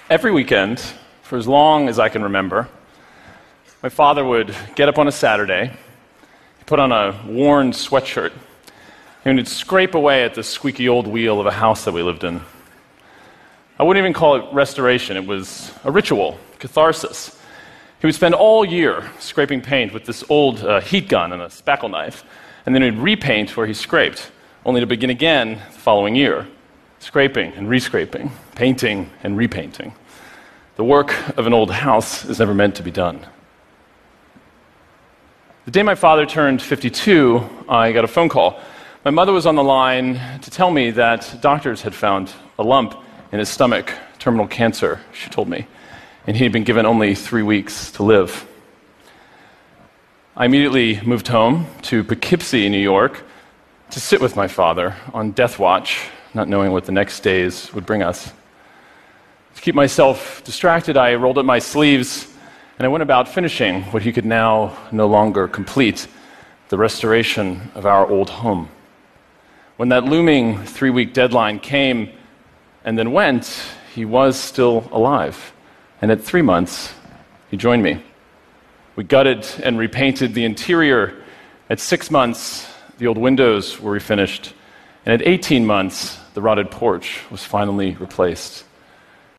Every weekend, for as long as I can remember, my father would get up on a Saturday, put on a worn sweatshirt, and he'd scrape away at the squeaky old wheel of a house that we lived in. I wouldn't even call it restoration. It was a ritual, catharsis. He would spend all year scraping paint with this old heat gun and a spackle knife, and then he'd repaint where he scraped, only to begin again the following year, scraping and rescraping, painting and repainting. The work of an old house is never meant to be done. The day my father turned 52, I got a phone call. My mother was on the line to tell me that doctors had found a lump in his stomach, terminal cancer, she told me, and he had been given only 3 weeks to live. I immediately moved home to Poughkeepsie, New York, to sit with my father on death watch, not knowing what the next days would bring us. To keep myself distracted, I rolled up my sleeves and I went about finishing what he could now no longer complete, the restoration of our old home. When that looming 3-week deadline came and then went, he was still alive. And at 3 months, he joined me. We gutted and repainted the interior. At 6 months, the old windows were refinished. And at 18 months, the rotted porch was finally replaced.